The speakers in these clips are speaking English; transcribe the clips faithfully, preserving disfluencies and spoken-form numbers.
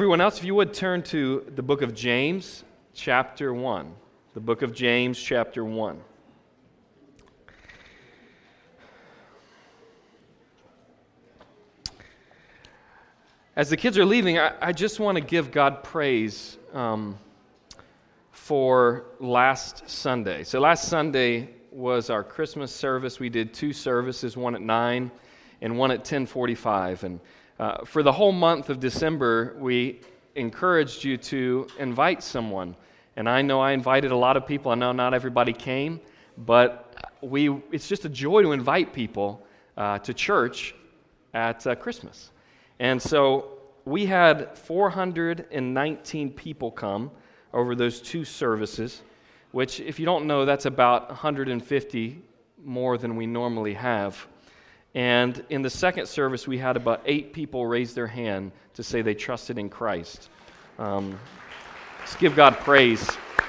everyone else, if you would turn to the book of James, chapter one. The book of James, chapter one. As the kids are leaving, I, I just want to give God praise um, for last Sunday. So last Sunday was our Christmas service. We did two services, one at nine and one at ten forty-five. And uh, for the whole month of December, we encouraged you to invite someone. And I know I invited a lot of people. I know not everybody came, but we it's just a joy to invite people uh, to church at uh, Christmas. And so we had four hundred nineteen people come over those two services, which, if you don't know, that's about one hundred fifty more than we normally have. And in the second service, we had about eight people raise their hand to say they trusted in Christ. Um, let's give God praise.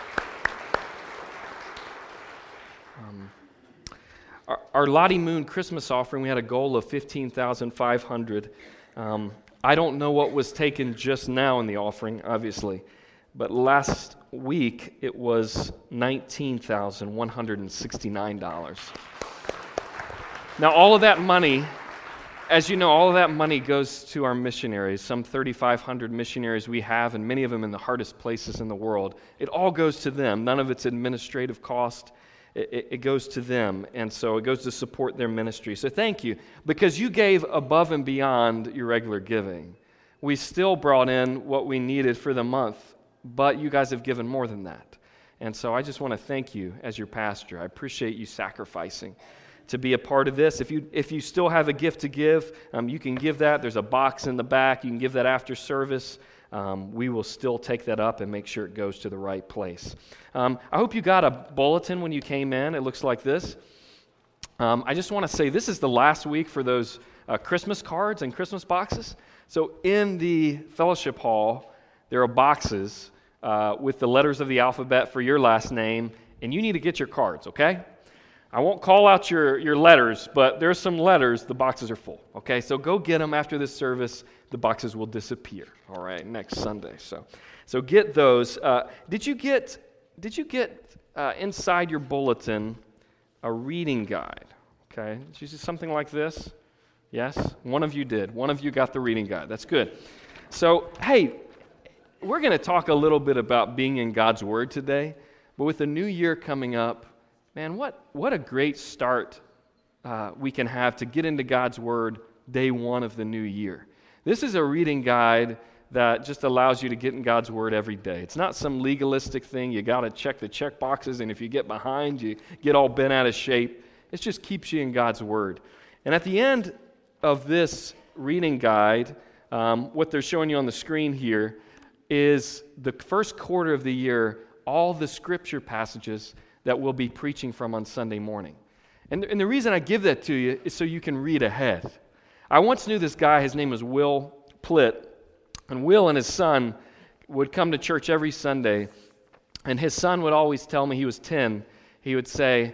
Um, our, our Lottie Moon Christmas offering, we had a goal of fifteen thousand five hundred dollars. Um, I don't know what was taken just now in the offering, obviously, but last week it was nineteen thousand one hundred sixty-nine dollars. Now, all of that money, as you know, all of that money goes to our missionaries, some thirty-five hundred missionaries we have, and many of them in the hardest places in the world. It all goes to them. None of it's administrative cost. It, it goes to them, and so it goes to support their ministry. So thank you, because you gave above and beyond your regular giving. We still brought in what we needed for the month, but you guys have given more than that. And so I just want to thank you as your pastor. I appreciate you sacrificing to be a part of this. If you if you still have a gift to give, um, you can give that. There's a box in the back. You can give that after service. Um, we will still take that up and make sure it goes to the right place. Um, I hope you got a bulletin when you came in. It looks like this. Um, I just want to say this is the last week for those uh, Christmas cards and Christmas boxes. So in the fellowship hall, there are boxes uh, with the letters of the alphabet for your last name, and you need to get your cards, okay? I won't call out your, your letters, but there's some letters. The boxes are full, okay? So go get them after this service. The boxes will disappear, all right, next Sunday. So so get those. Uh, did you get, did you get uh, inside your bulletin a reading guide, okay? Did you see something like this? Yes? One of you did. One of you got the reading guide. That's good. So, hey, we're going to talk a little bit about being in God's Word today, but with the new year coming up, man, what, what a great start uh, we can have to get into God's Word day one of the new year. This is a reading guide that just allows you to get in God's Word every day. It's not some legalistic thing. You got to check the check boxes, and if you get behind, you get all bent out of shape. It just keeps you in God's Word. And at the end of this reading guide, um, what they're showing you on the screen here is the first quarter of the year, all the scripture passages that we'll be preaching from on Sunday morning. And, and the reason I give that to you is so you can read ahead. I once knew this guy, his name was Will Plitt, and Will and his son would come to church every Sunday, and his son would always tell me, he was ten, he would say,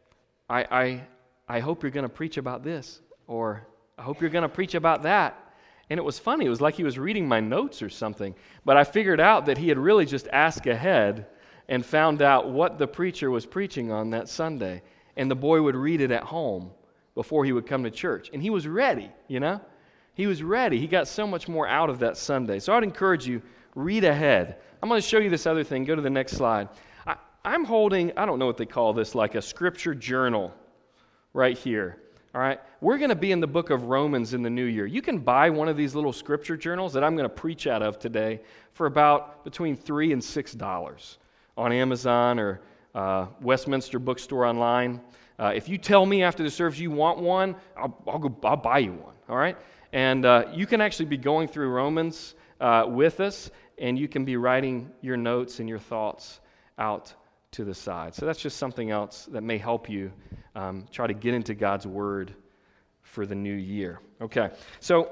I, I, I hope you're going to preach about this, or I hope you're going to preach about that. And it was funny, it was like he was reading my notes or something, but I figured out that he had really just asked ahead and found out what the preacher was preaching on that Sunday. And the boy would read it at home before he would come to church. And he was ready, you know? He was ready. He got so much more out of that Sunday. So I'd encourage you, read ahead. I'm going to show you this other thing. Go to the next slide. I, I'm holding, I don't know what they call this, like a scripture journal right here. All right? We're going to be in the book of Romans in the new year. You can buy one of these little scripture journals that I'm going to preach out of today for about between three dollars and six dollars. On Amazon or uh, Westminster Bookstore online. Uh, if you tell me after the service you want one, I'll, I'll go. I'll buy you one. All right, and uh, you can actually be going through Romans uh, with us, and you can be writing your notes and your thoughts out to the side. So that's just something else that may help you um, try to get into God's Word for the new year. Okay, so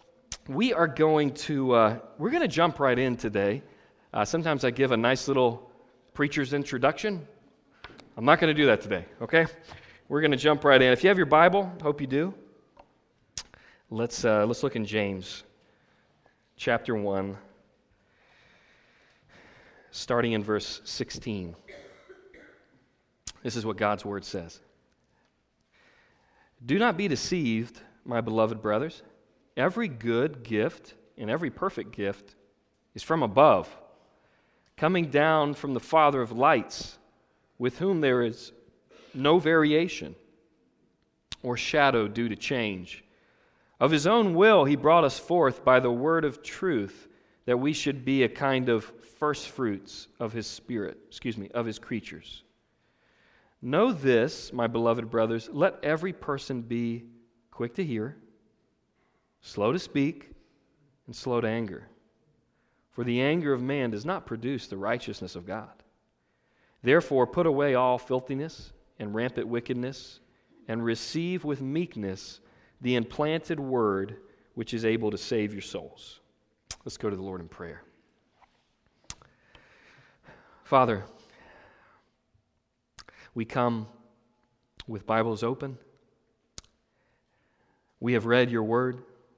we are going to uh, we're going to jump right in today. Uh, sometimes I give a nice little preacher's introduction. I'm not going to do that today, okay? We're going to jump right in. If you have your Bible, hope you do. Let's uh, let's look in James chapter one, starting in verse sixteen. This is what God's word says. Do not be deceived, my beloved brothers. Every good gift and every perfect gift is from above, coming down from the Father of lights, with whom there is no variation or shadow due to change. Of his own will he brought us forth by the word of truth, that we should be a kind of first fruits of his Spirit, excuse me, of his creatures. Know this, my beloved brothers, let every person be quick to hear, slow to speak, and slow to anger. For the anger of man does not produce the righteousness of God. Therefore put away all filthiness and rampant wickedness, and receive with meekness the implanted word which is able to save your souls. Let's go to the Lord in prayer. Father, we come with Bibles open. We have read your word,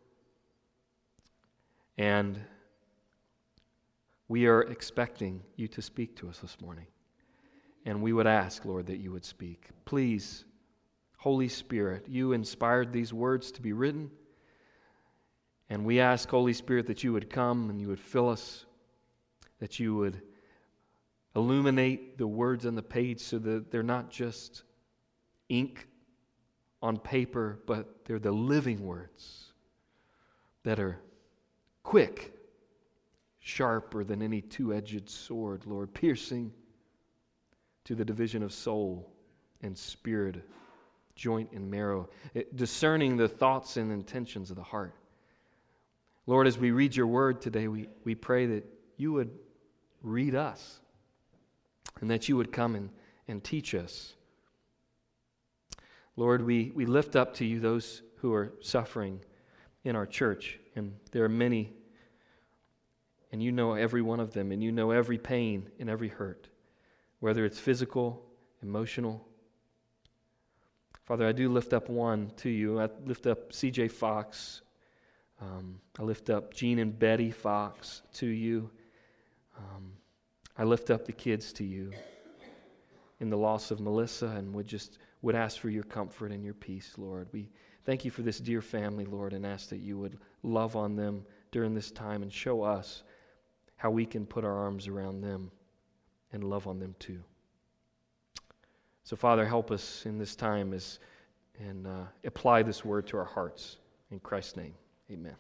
and we are expecting you to speak to us this morning. And we would ask, Lord, that you would speak. Please, Holy Spirit, you inspired these words to be written. And we ask, Holy Spirit, that you would come and you would fill us, that you would illuminate the words on the page so that they're not just ink on paper, but they're the living words that are quick, sharper than any two-edged sword, Lord, piercing to the division of soul and spirit, joint and marrow, discerning the thoughts and intentions of the heart. Lord, as we read your word today, we, we pray that you would read us and that you would come and, and teach us. Lord, we, we lift up to you those who are suffering in our church, and there are many, and you know every one of them, and you know every pain and every hurt, whether it's physical, emotional. Father, I do lift up one to you. I lift up C J Fox. Um, I lift up Gene and Betty Fox to you. Um, I lift up the kids to you in the loss of Melissa, and would just would ask for your comfort and your peace, Lord. We thank you for this dear family, Lord, and ask that you would love on them during this time and show us how we can put our arms around them and love on them too. So, Father, help us in this time as and uh, apply this word to our hearts. In Christ's name, amen.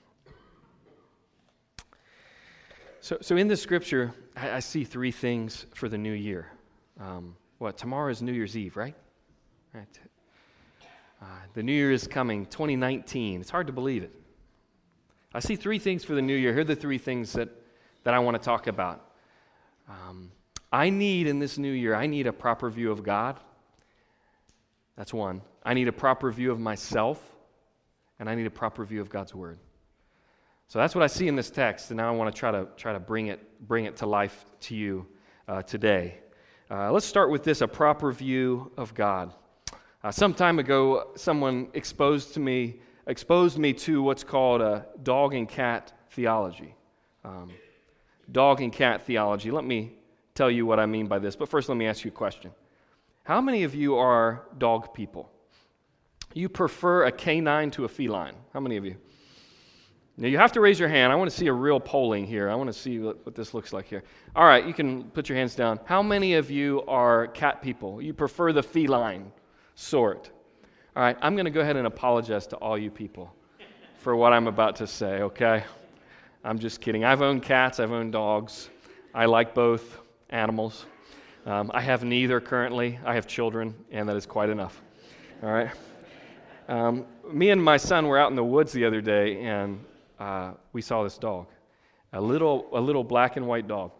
So, so in this scripture, I, I see three things for the new year. Um, what, tomorrow is New Year's Eve, right? Right. Uh, the new year is coming, twenty nineteen. It's hard to believe it. I see three things for the new year. Here are the three things that, that I want to talk about. Um, I need in this new year, I need a proper view of God. That's one. I need a proper view of myself, and I need a proper view of God's Word. So that's what I see in this text, and now I want to try to try to bring it bring it to life to you uh, today. Uh, let's start with this: a proper view of God. Uh, some time ago, someone exposed to me exposed me to what's called a dog and cat theology. Um, dog and cat theology. Let me tell you what I mean by this. But first, let me ask you a question. How many of you are dog people? You prefer a canine to a feline? How many of you? Now, you have to raise your hand. I want to see a real polling here. I want to see what, what this looks like here. All right, you can put your hands down. How many of you are cat people? You prefer the feline sort? All right, I'm going to go ahead and apologize to all you people for what I'm about to say, okay? I'm just kidding. I've owned cats. I've owned dogs. I like both animals. Um, I have neither currently. I have children, and that is quite enough. All right? Um, me and my son were out in the woods the other day, and uh, we saw this dog, a little a little black and white dog.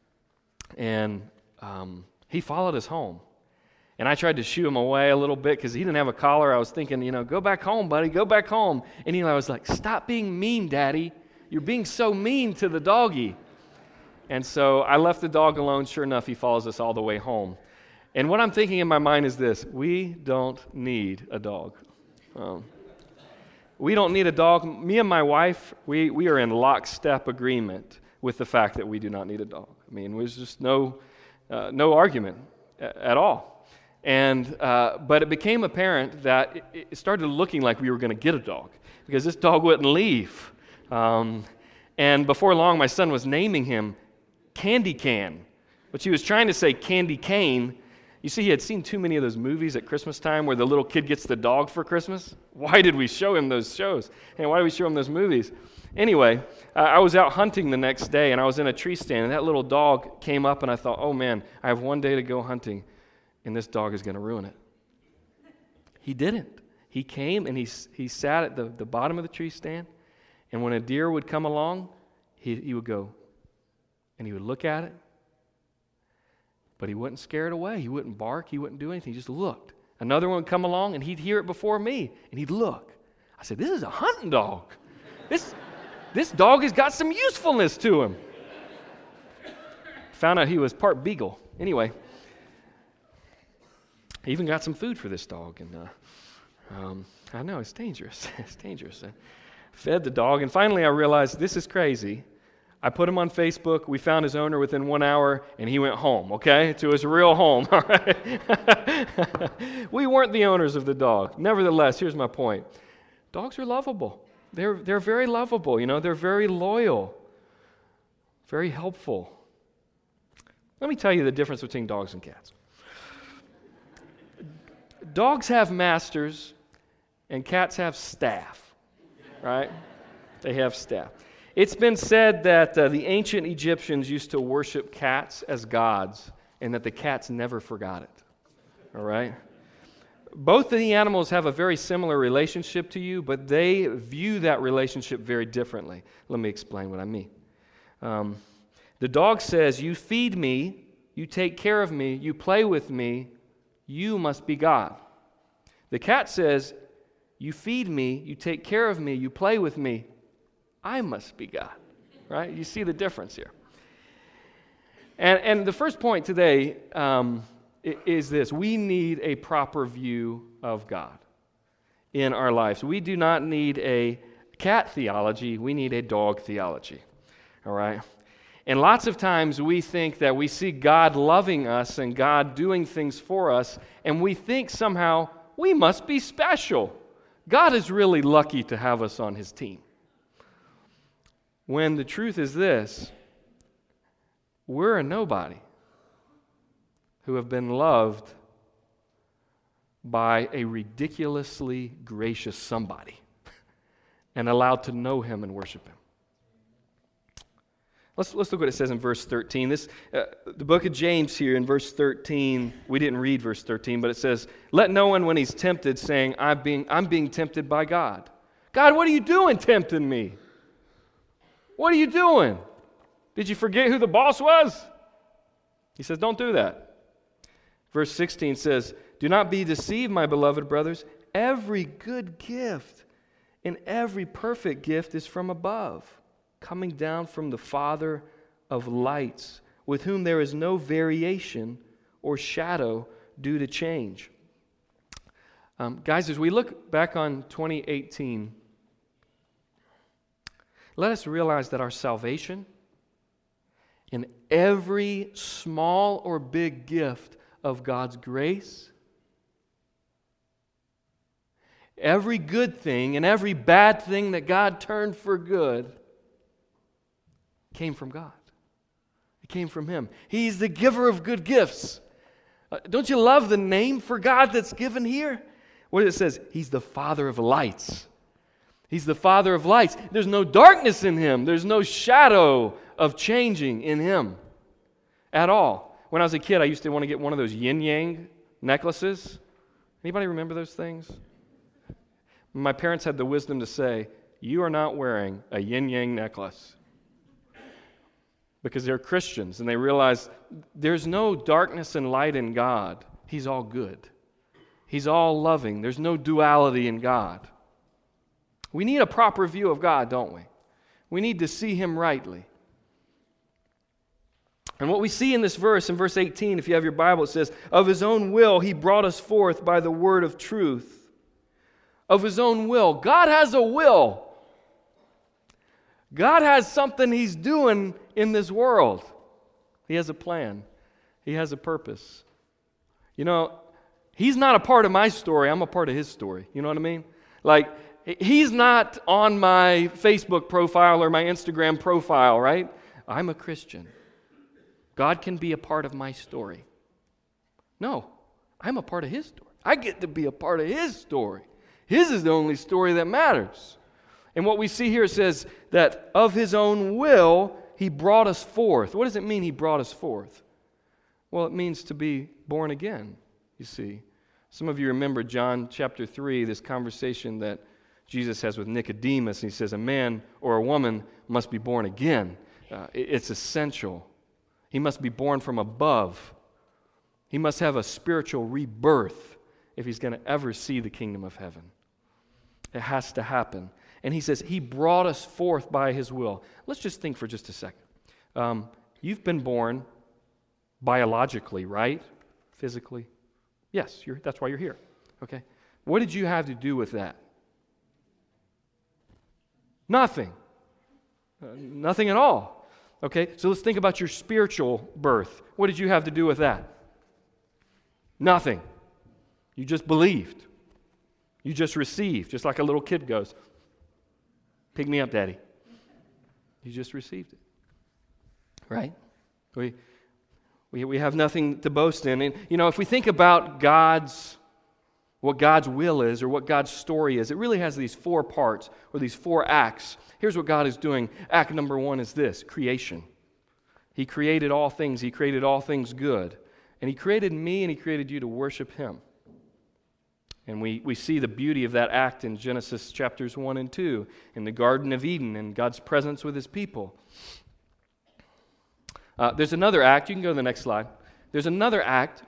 And um, he followed us home. And I tried to shoo him away a little bit because he didn't have a collar. I was thinking, you know, go back home, buddy, go back home. And Eli was like, stop being mean, Daddy. You're being so mean to the doggy. And so I left the dog alone. Sure enough, he follows us all the way home. And what I'm thinking in my mind is this: we don't need a dog. Um, we don't need a dog. Me and my wife, we, we are in lockstep agreement with the fact that we do not need a dog. I mean, there's just no, uh, no argument a- at all. And uh, but it became apparent that it, it started looking like we were going to get a dog because this dog wouldn't leave. Um, and before long, my son was naming him Candy Can, which he was trying to say Candy Cane. You see, he had seen too many of those movies at Christmas time where the little kid gets the dog for Christmas. Why did we show him those shows? And why did we show him those movies? Anyway, uh, I was out hunting the next day, and I was in a tree stand, and that little dog came up, and I thought, oh man, I have one day to go hunting, and this dog is going to ruin it. He didn't. He came, and he, he sat at the, the bottom of the tree stand, and when a deer would come along, he, he would go, and he would look at it, but he wouldn't scare it away. He wouldn't bark. He wouldn't do anything. He just looked. Another one would come along, and he'd hear it before me, and he'd look. I said, this is a hunting dog. This, this dog has got some usefulness to him. Found out he was part beagle. Anyway, I even got some food for this dog, and uh, um, I know, it's dangerous. It's dangerous. I fed the dog, and finally I realized this is crazy. I put him on Facebook. We found his owner within one hour, and he went home, okay, to his real home, all right? We weren't the owners of the dog. Nevertheless, here's my point. Dogs are lovable. They're, they're very lovable, you know. They're very loyal, very helpful. Let me tell you the difference between dogs and cats. Dogs have masters, and cats have staff, right? They have staff. It's been said that uh, the ancient Egyptians used to worship cats as gods, and that the cats never forgot it. All right? Both of the animals have a very similar relationship to you, but they view that relationship very differently. Let me explain what I mean. Um, the dog says, you feed me, you take care of me, you play with me, you must be God. The cat says, you feed me, you take care of me, you play with me, I must be God, right? You see the difference here. And, and the first point today um, is this. We need a proper view of God in our lives. We do not need a cat theology. We need a dog theology, all right? And lots of times we think that we see God loving us and God doing things for us, and we think somehow we must be special. God is really lucky to have us on His team. When the truth is this, we're a nobody who have been loved by a ridiculously gracious somebody and allowed to know Him and worship Him. Let's, let's look what it says in verse thirteen. This, uh, the book of James here in verse thirteen, we didn't read verse thirteen, but it says, let no one when he's tempted saying, I'm being, I'm being tempted by God. God, what are you doing tempting me? What are you doing? Did you forget who the boss was? He says, don't do that. Verse sixteen says, do not be deceived, my beloved brothers. Every good gift and every perfect gift is from above, coming down from the Father of lights, with whom there is no variation or shadow due to change. Um, guys, as we look back on twenty eighteen, let us realize that our salvation and every small or big gift of God's grace, every good thing and every bad thing that God turned for good, came from God. It came from Him. He's the giver of good gifts. Uh, don't you love the name for God that's given here? What it says, He's the Father of lights. He's the Father of lights. There's no darkness in Him. There's no shadow of changing in Him at all. When I was a kid, I used to want to get one of those yin-yang necklaces. Anybody remember those things? My parents had the wisdom to say, you are not wearing a yin-yang necklace. Because they're Christians, and they realize there's no darkness and light in God. He's all good. He's all loving. There's no duality in God. We need a proper view of God, don't we? We need to see Him rightly. And what we see in this verse, in verse eighteen, if you have your Bible, it says, of His own will He brought us forth by the word of truth. Of His own will. God has a will. God has something He's doing in this world. He has a plan. He has a purpose. You know, He's not a part of my story. I'm a part of His story. You know what I mean? Like, He's not on my Facebook profile or my Instagram profile, right? I'm a Christian. God can be a part of my story. No, I'm a part of His story. I get to be a part of His story. His is the only story that matters. And what we see here, it says that of His own will, He brought us forth. What does it mean He brought us forth? Well, it means to be born again, you see. Some of you remember John chapter three, this conversation that Jesus has with Nicodemus. And He says a man or a woman must be born again. Uh, it's essential. He must be born from above. He must have a spiritual rebirth if he's going to ever see the kingdom of heaven. It has to happen. And He says He brought us forth by His will. Let's just think for just a second. Um, you've been born biologically, right? Physically. Yes, you're, that's why you're here. Okay. What did you have to do with that? Nothing. Uh, nothing at all. Okay, so let's think about your spiritual birth. What did you have to do with that? Nothing. You just believed. You just received, just like a little kid goes, "Pick me up, Daddy." You just received it. Right? We, we, we have nothing to boast in. And, you know, if we think about God's, what God's will is or what God's story is, it really has these four parts or these four acts. Here's what God is doing. Act number one is this, creation. He created all things. He created all things good. And He created me and He created you to worship Him. And we, we see the beauty of that act in Genesis chapters one and two, in the Garden of Eden, and God's presence with His people. Uh, there's another act. You can go to the next slide. There's another act,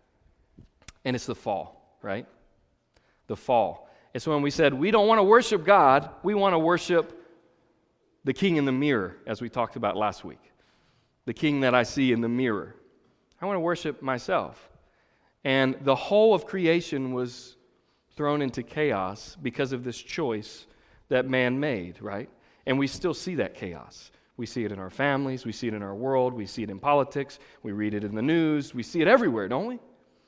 and it's the fall, right? The fall. It's when we said, we don't want to worship God, we want to worship the king in the mirror, as we talked about last week. The king that I see in the mirror. I want to worship myself. And the whole of creation was thrown into chaos because of this choice that man made, right? And we still see that chaos. We see it in our families, we see it in our world, we see it in politics, we read it in the news, we see it everywhere, don't we?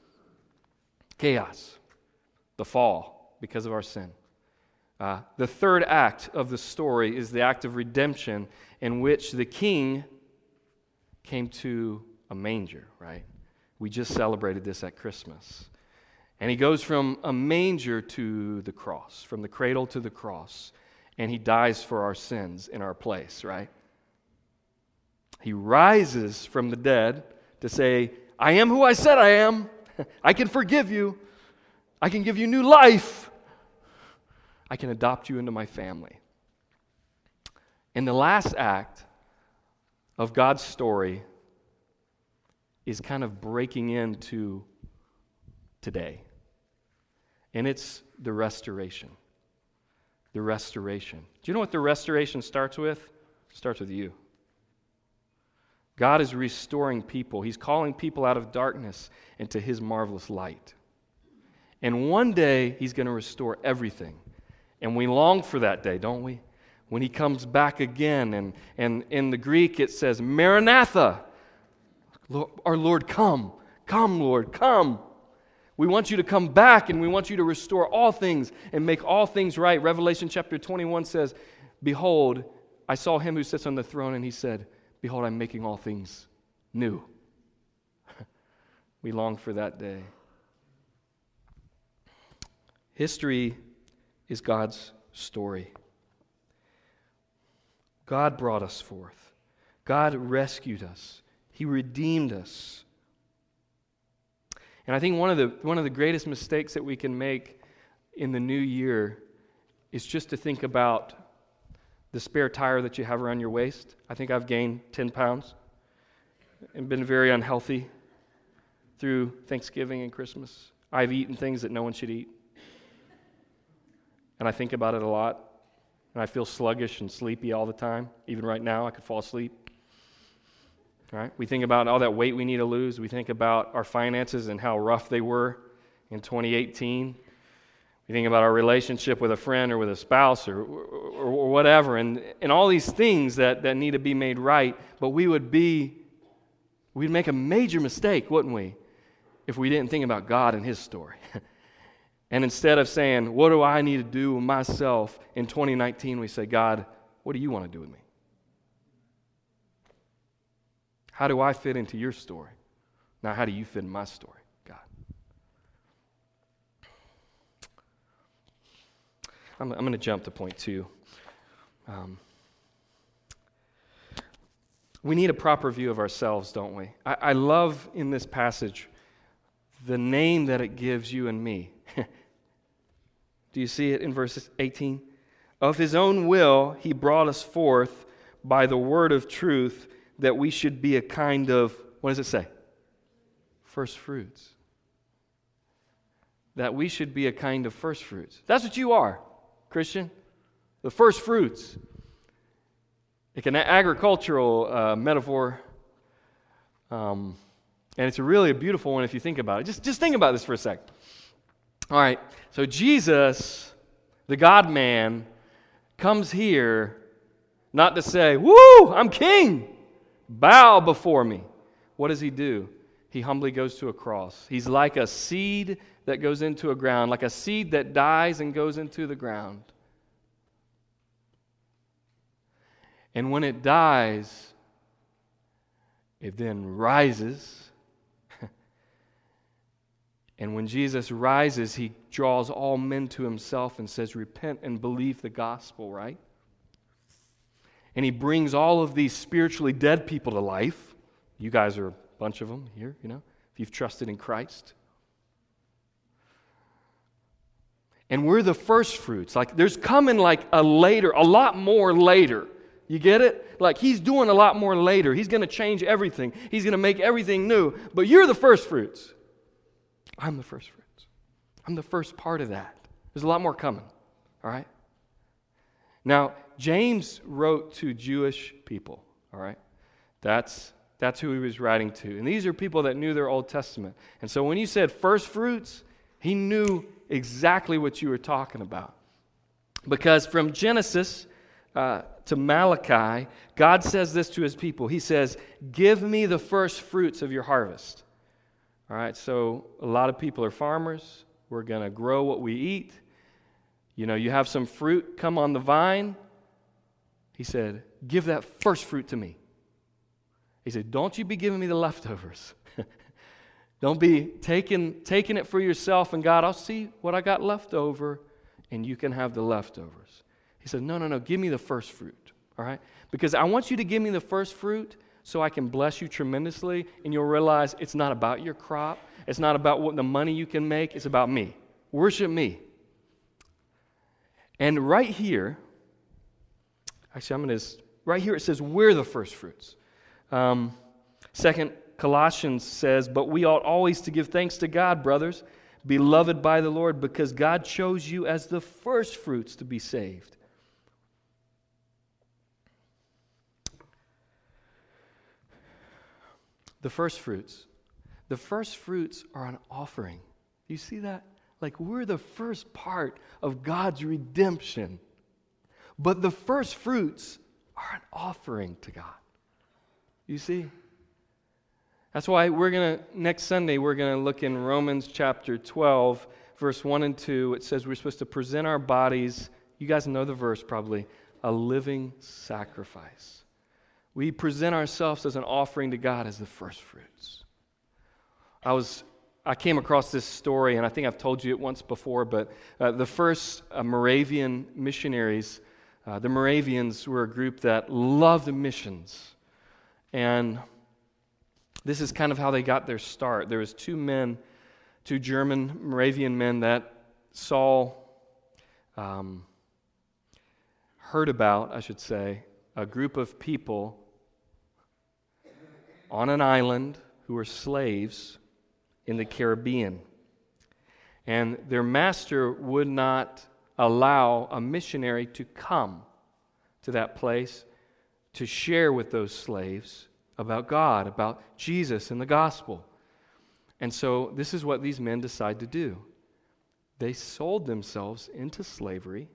Chaos. The fall because of our sin. Uh, the third act of the story is the act of redemption, in which the king came to a manger, right? We just celebrated this at Christmas. And He goes from a manger to the cross, from the cradle to the cross, and He dies for our sins in our place, right? He rises from the dead to say, I am who I said I am. I can forgive you. I can give you new life. I can adopt you into my family. And the last act of God's story is kind of breaking into today. And it's the restoration. The restoration. Do you know what the restoration starts with? It starts with you. God is restoring people. He's calling people out of darkness into His marvelous light. And one day He's going to restore everything. And we long for that day, don't we? When He comes back again. And, and in the Greek it says, Maranatha. Lord, our Lord, come. Come, Lord, come. We want you to come back, and we want you to restore all things and make all things right. Revelation chapter twenty-one says, Behold, I saw Him who sits on the throne, and He said, Behold, I'm making all things new. We long for that day. History is God's story. God brought us forth. God rescued us. He redeemed us. And I think one of the one of the greatest mistakes that we can make in the new year is just to think about the spare tire that you have around your waist. I think I've gained ten pounds and been very unhealthy through Thanksgiving and Christmas. I've eaten things that no one should eat. And I think about it a lot. And I feel sluggish and sleepy all the time. Even right now, I could fall asleep. Right? We think about all that weight we need to lose. We think about our finances and how rough they were in twenty eighteen. You think about our relationship with a friend or with a spouse or, or, or whatever, and, and all these things that, that need to be made right, but we would be, we'd make a major mistake, wouldn't we, if we didn't think about God and His story. And instead of saying, what do I need to do with myself in twenty nineteen, we say, God, what do you want to do with me? How do I fit into your story? Now, how do you fit in my story, God? I'm, I'm going to jump to point two. Um, we need a proper view of ourselves, don't we? I, I love in this passage the name that it gives you and me. Do you see it in verse eighteen? Of His own will, He brought us forth by the word of truth, that we should be a kind of, what does it say? First fruits. That we should be a kind of first fruits. That's what you are, Christian. The first fruits. Like an agricultural uh, metaphor. Um, and it's a really a beautiful one if you think about it. Just, just think about this for a second. All right, so Jesus, the God-man, comes here not to say, woo, I'm king, bow before me. What does He do? He humbly goes to a cross. He's like a seed that goes into a ground, like a seed that dies and goes into the ground. And when it dies, it then rises. And when Jesus rises, He draws all men to Himself and says, repent and believe the gospel, right? And He brings all of these spiritually dead people to life. You guys are a bunch of them here, you know, if you've trusted in Christ. And we're the first fruits. Like, there's coming like a later, a lot more later. You get it? Like, He's doing a lot more later. He's going to change everything. He's going to make everything new. But you're the first fruits. I'm the first fruits. I'm the first part of that. There's a lot more coming. All right? Now, James wrote to Jewish people. All right? That's, that's who he was writing to. And these are people that knew their Old Testament. And so when you said first fruits, he knew exactly what you were talking about. Because from Genesis uh, to Malachi, God says this to His people. He says, give me the first fruits of your harvest. All right, so a lot of people are farmers. We're going to grow what we eat. You know, you have some fruit come on the vine. He said, give that first fruit to me. He said, don't you be giving me the leftovers. Don't be taking, taking it for yourself and God, I'll see what I got left over and you can have the leftovers. He said, no, no, no, give me the first fruit. All right, because I want you to give me the first fruit so I can bless you tremendously, and you'll realize it's not about your crop. It's not about what the money you can make. It's about me. Worship me. And right here, actually, I'm going to, right here it says we're the first fruits. Um, Second Colossians says, but we ought always to give thanks to God, brothers, beloved by the Lord, because God chose you as the first fruits to be saved. The first fruits. The first fruits are an offering. Do you see that? Like, we're the first part of God's redemption. But the first fruits are an offering to God. You see? That's why we're going to, next Sunday, we're going to look in Romans chapter twelve, verse one and two. It says we're supposed to present our bodies, you guys know the verse probably, a living sacrifice. We present ourselves as an offering to God as the first fruits. I was, I came across this story, and I think I've told you it once before, but uh, the first uh, Moravian missionaries, uh, the Moravians were a group that loved missions. And this is kind of how they got their start. There was two men, two German Moravian men that Saul um, heard about, I should say, a group of people on an island who were slaves in the Caribbean. And their master would not allow a missionary to come to that place to share with those slaves about God, about Jesus and the gospel. And so this is what these men decide to do. They sold themselves into slavery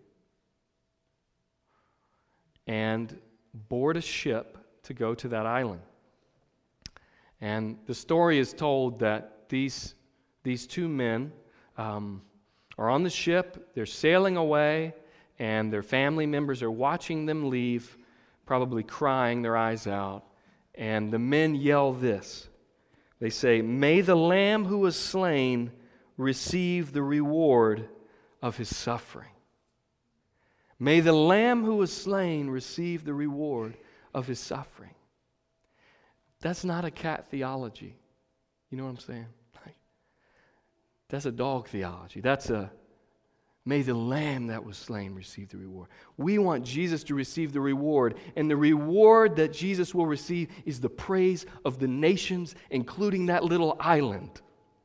and board a ship to go to that island. And the story is told that these, these two men um, are on the ship, they're sailing away, and their family members are watching them leave, probably crying their eyes out. And the men yell this. They say, "May the Lamb who was slain receive the reward of his suffering." May the Lamb who was slain receive the reward of his suffering. That's not a cat theology. You know what I'm saying? Like, that's a dog theology. That's a, may the Lamb that was slain receive the reward. We want Jesus to receive the reward, and the reward that Jesus will receive is the praise of the nations, including that little island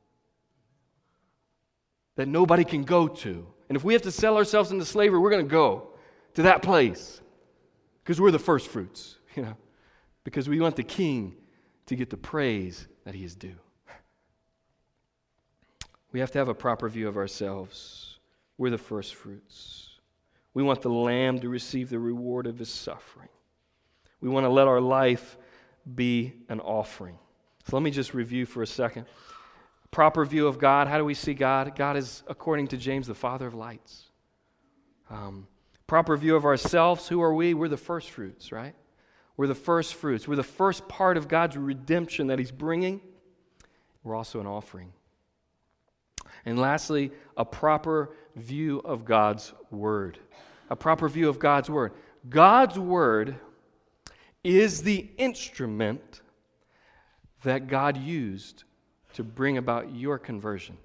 that nobody can go to. And if we have to sell ourselves into slavery, we're going to go to that place because we're the first fruits, you know, because we want the King to get the praise that he is due. We have to have a proper view of ourselves. We're the first fruits. We want the Lamb to receive the reward of his suffering. We want to let our life be an offering. So let me just review for a second. Proper view of God. How do we see God? God is, according to James, the Father of lights. Um, proper view of ourselves. Who are we? We're the first fruits, right? We're the first fruits. We're the first part of God's redemption that he's bringing. We're also an offering. And lastly, a proper view of God's Word. A proper view of God's Word. God's Word is the instrument that God used to bring about your conversion.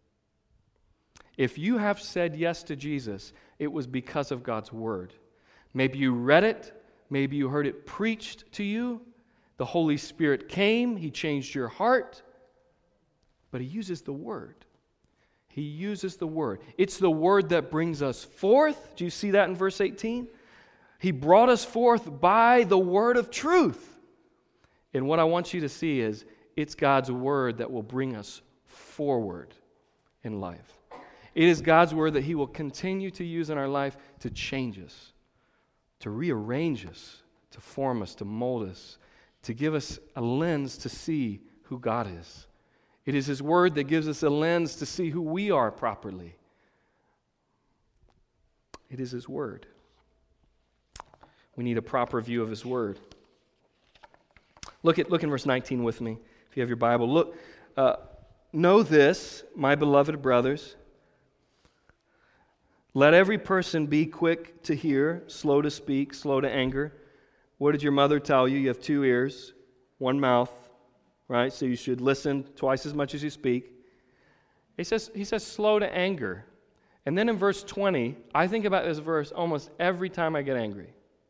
If you have said yes to Jesus, it was because of God's Word. Maybe you read it. Maybe you heard it preached to you. The Holy Spirit came. He changed your heart. But he uses the Word. He uses the Word. It's the Word that brings us forth. Do you see that in verse eighteen? He brought us forth by the word of truth. And what I want you to see is it's God's Word that will bring us forward in life. It is God's Word that he will continue to use in our life to change us, to rearrange us, to form us, to mold us, to give us a lens to see who God is. It is his Word that gives us a lens to see who we are properly. It is his Word. We need a proper view of his Word. Look at look in verse nineteen with me, if you have your Bible. Look, uh, know this, my beloved brothers. Let every person be quick to hear, slow to speak, slow to anger. What did your mother tell you? You have two ears, one mouth, right? So you should listen twice as much as you speak. He says, he says slow to anger. And then in verse twenty, I think about this verse almost every time I get angry.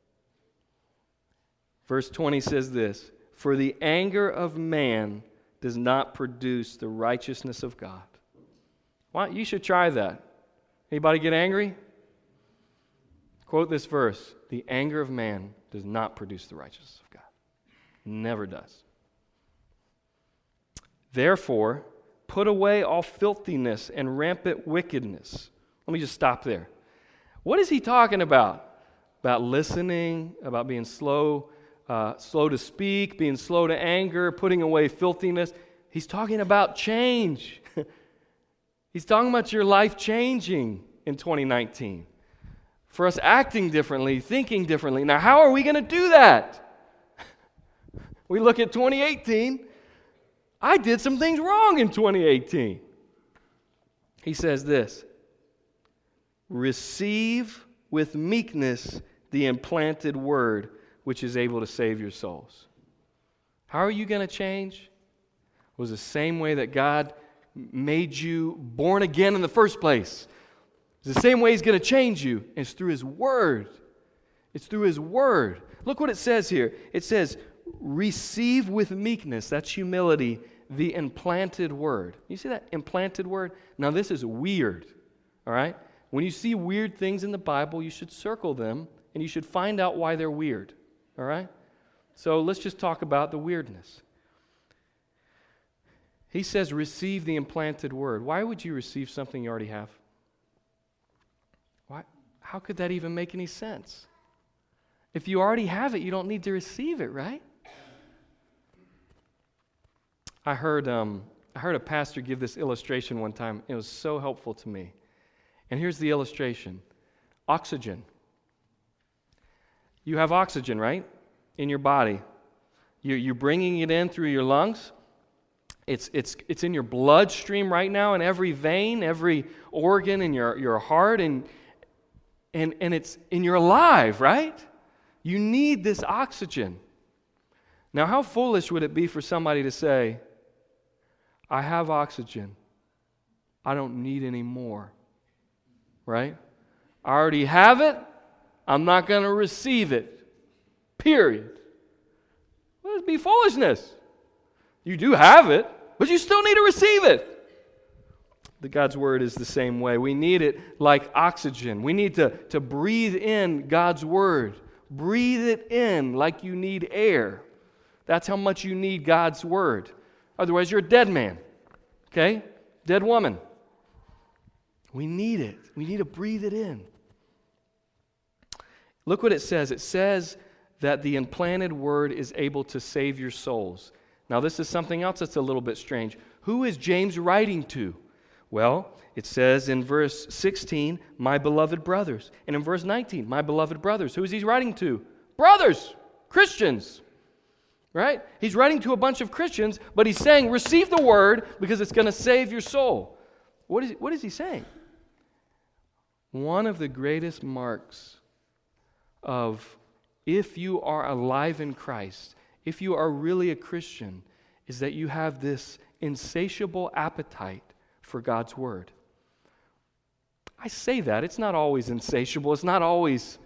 Verse twenty says this, for the anger of man does not produce the righteousness of God. Why? You should try that. Anybody get angry? Quote this verse, the anger of man does not produce the righteousness of God. Never does. Therefore, put away all filthiness and rampant wickedness. Let me just stop there. What is he talking about? About listening, about being slow, uh, slow to speak, being slow to anger, putting away filthiness. He's talking about change. He's talking about your life changing in twenty nineteen. For us acting differently, thinking differently. Now, how are we going to do that? We look at twenty eighteen. I did some things wrong in twenty eighteen. He says this, receive with meekness the implanted word which is able to save your souls. How are you going to change? It was the same way that God made you born again in the first place. It's the same way he's going to change you. And it's through his word. It's through his word. Look what it says here. It says, receive with meekness, that's humility, the implanted word. You see that implanted word? Now this is weird, all right? When you see weird things in the Bible, you should circle them and you should find out why they're weird, all right? So let's just talk about the weirdness. He says, receive the implanted word. Why would you receive something you already have? How could that even make any sense? If you already have it, you don't need to receive it, right? I heard um, I heard a pastor give this illustration one time. It was so helpful to me. And here's the illustration. Oxygen. You have oxygen, right, in your body. You're, you're bringing it in through your lungs. It's, it's, it's in your bloodstream right now, in every vein, every organ in your, your heart, and, and, and, it's, and you're alive, right? You need this oxygen. Now, how foolish would it be for somebody to say, I have oxygen. I don't need any more. Right? I already have it. I'm not going to receive it. Period. Well, it'd be foolishness. You do have it, but you still need to receive it. The God's Word is the same way. We need it like oxygen. We need to, to breathe in God's Word. Breathe it in like you need air. That's how much you need God's Word. Otherwise, you're a dead man. Okay? Dead woman. We need it. We need to breathe it in. Look what it says. It says that the implanted Word is able to save your souls. Now, this is something else that's a little bit strange. Who is James writing to? Well, it says in verse sixteen, my beloved brothers. And in verse nineteen, my beloved brothers. Who is he writing to? Brothers, Christians. Right? He's writing to a bunch of Christians, but he's saying, receive the Word because it's going to save your soul. What is, what is he saying? One of the greatest marks of if you are alive in Christ, if you are really a Christian, is that you have this insatiable appetite for God's Word. I say that. It's not always insatiable. It's not always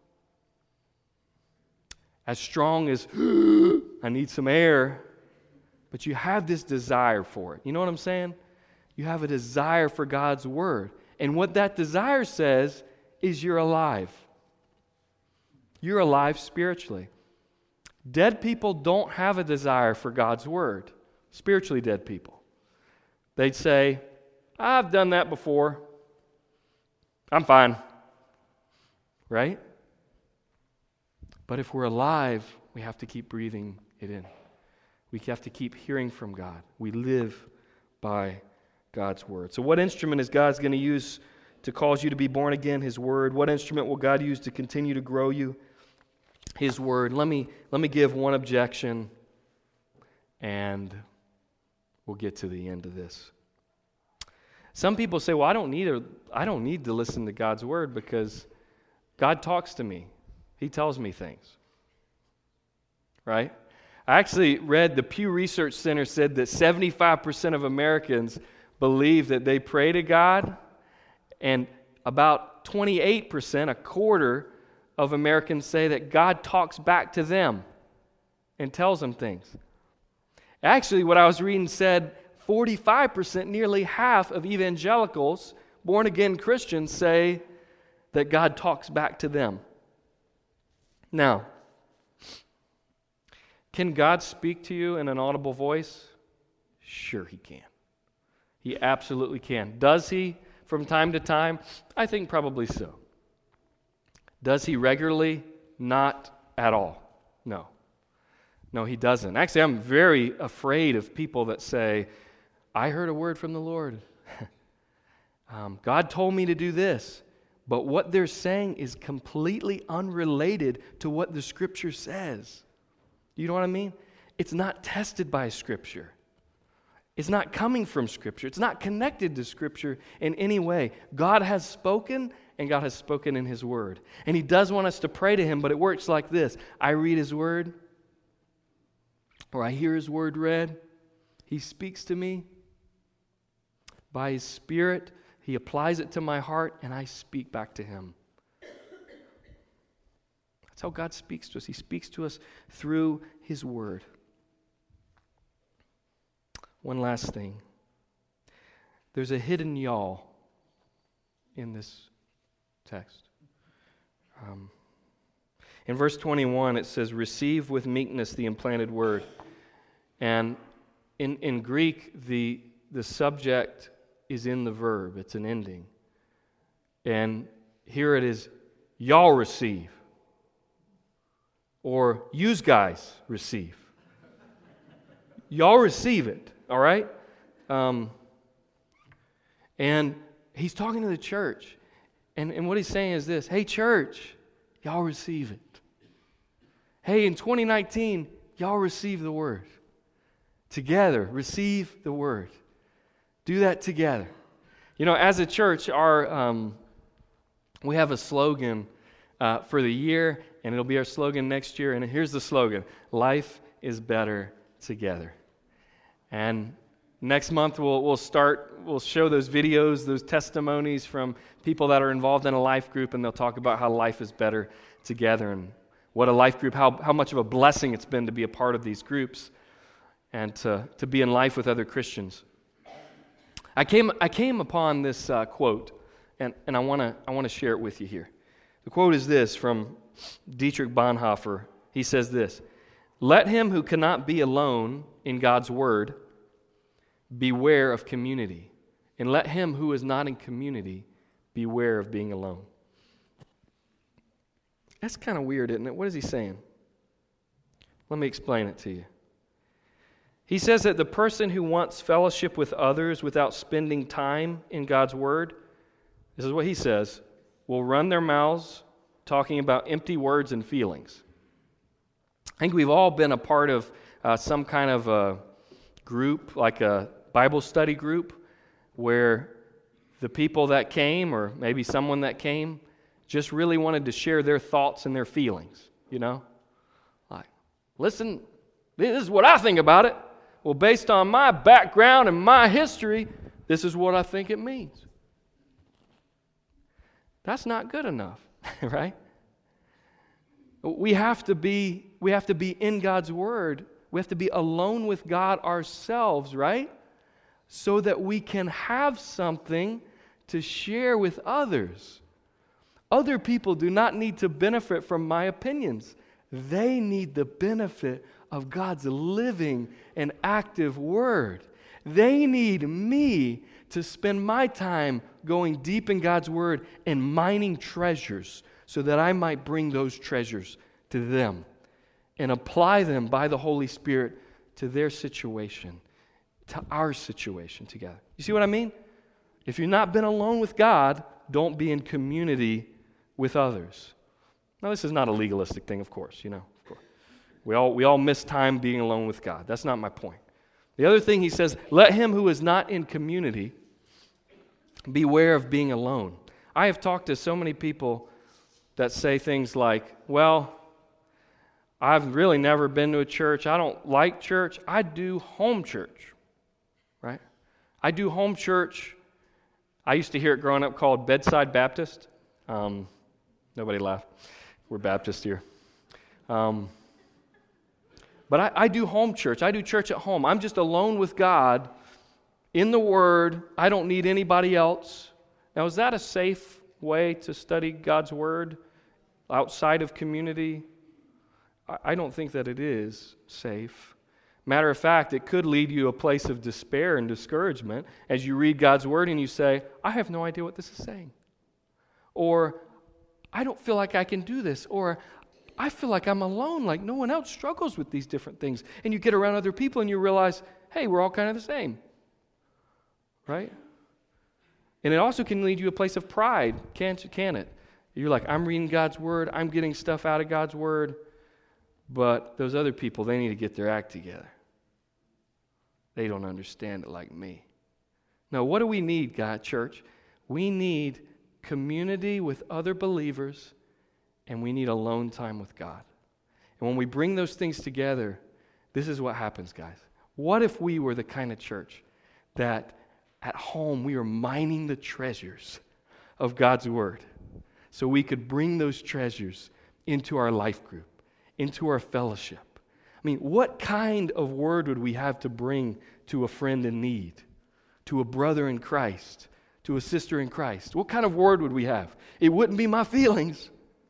as strong as, I need some air. But you have this desire for it. You know what I'm saying? You have a desire for God's Word. And what that desire says is you're alive. You're alive spiritually. Dead people don't have a desire for God's Word. Spiritually dead people. They'd say, I've done that before. I'm fine. Right? But if we're alive, we have to keep breathing it in. We have to keep hearing from God. We live by God's Word. So what instrument is God going to use to cause you to be born again? His Word. What instrument will God use to continue to grow you? His Word. Let me, let me give one objection, and we'll get to the end of this. Some people say, well, I don't need a, I don't need to listen to God's Word because God talks to me. He tells me things. Right? I actually read the Pew Research Center said that seventy-five percent of Americans believe that they pray to God, and about twenty-eight percent, a quarter of Americans say that God talks back to them and tells them things. Actually, what I was reading said forty-five percent, nearly half of evangelicals, born-again Christians, say that God talks back to them. Now, can God speak to you in an audible voice? Sure He can. He absolutely can. Does He from time to time? I think probably so. Does He regularly? Not at all. No. No, He doesn't. Actually, I'm very afraid of people that say, I heard a word from the Lord. um, God told me to do this. But what they're saying is completely unrelated to what the Scripture says. You know what I mean? It's not tested by Scripture. It's not coming from Scripture. It's not connected to Scripture in any way. God has spoken, and God has spoken in His Word. And He does want us to pray to Him, but it works like this. I read His Word, or I hear His Word read. He speaks to me. By His Spirit, He applies it to my heart, and I speak back to Him. That's how God speaks to us. He speaks to us through His Word. One last thing. There's a hidden y'all in this text. Um, in verse twenty-one, it says, receive with meekness the implanted word. And in, in Greek, the, the subject is in the verb. It's an ending. And here it is, y'all receive. Or yous guys receive. Y'all receive it, all right? Um, and he's talking to the church. And, and what he's saying is this, hey, church, y'all receive it. Hey, in twenty nineteen, y'all receive the word. Together, receive the word. Do that together. You know, as a church, our um, we have a slogan uh, for the year, and it'll be our slogan next year. And here's the slogan: life is better together. And next month we'll we'll start. We'll show those videos, those testimonies from people that are involved in a life group, and they'll talk about how life is better together and what a life group, how how much of a blessing it's been to be a part of these groups and to to be in life with other Christians. I came I came upon this uh, quote, and and I want to I want to share it with you here. The quote is this from Dietrich Bonhoeffer. He says this: "Let him who cannot be alone in God's word beware of community, and let him who is not in community beware of being alone." That's kind of weird, isn't it? What is he saying? Let me explain it to you. He says that the person who wants fellowship with others without spending time in God's word, this is what he says, will run their mouths talking about empty words and feelings. I think we've all been a part of uh, some kind of a group, like a Bible study group, where the people that came, or maybe someone that came, just really wanted to share their thoughts and their feelings, you know? Like, listen, this is what I think about it. Well, based on my background and my history, this is what I think it means. That's not good enough, right? We have to be, we have to be in God's word. We have to be alone with God ourselves, right? So that we can have something to share with others. Other people do not need to benefit from my opinions. They need the benefit of God's living and active word. They need me to spend my time going deep in God's word and mining treasures so that I might bring those treasures to them and apply them by the Holy Spirit to their situation, to our situation together. You see what I mean? If you've not been alone with God, don't be in community with others. Now, this is not a legalistic thing, of course, you know. Of course. We all we all miss time being alone with God. That's not my point. The other thing he says, let him who is not in community beware of being alone. I have talked to so many people that say things like, well, I've really never been to a church. I don't like church. I do home church, right? I do home church. I used to hear it growing up called Bedside Baptist. Um, nobody laughed. We're Baptist here. Um, but I, I do home church. I do church at home. I'm just alone with God in the Word. I don't need anybody else. Now, is that a safe way to study God's Word outside of community? I, I don't think that it is safe. Matter of fact, it could lead you to a place of despair and discouragement as you read God's Word and you say, I have no idea what this is saying. Or, I don't feel like I can do this. Or, I feel like I'm alone, like no one else struggles with these different things. And you get around other people and you realize, hey, we're all kind of the same. Right? And it also can lead you to a place of pride, can't, can it? You're like, I'm reading God's Word, I'm getting stuff out of God's Word, but those other people, they need to get their act together. They don't understand it like me. No, what do we need, God, church? We need community with other believers, and we need alone time with God. And when we bring those things together, this is what happens, guys. What if we were the kind of church that at home we are mining the treasures of God's Word so we could bring those treasures into our life group, into our fellowship? I mean, what kind of word would we have to bring to a friend in need, to a brother in Christ, to a sister in Christ? What kind of word would we have? It wouldn't be my feelings.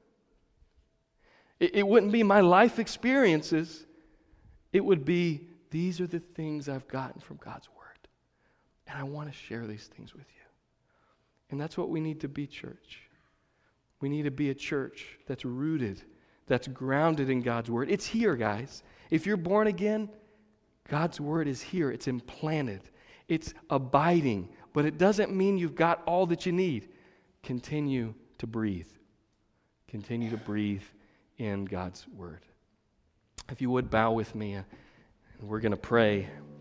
It, it wouldn't be my life experiences. It would be, these are the things I've gotten from God's Word. And I want to share these things with you. And that's what we need to be, church. We need to be a church that's rooted, that's grounded in God's word. It's here, guys. If you're born again, God's word is here. It's implanted. It's abiding. But it doesn't mean you've got all that you need. Continue to breathe. Continue to breathe in God's word. If you would bow with me, and we're going to pray.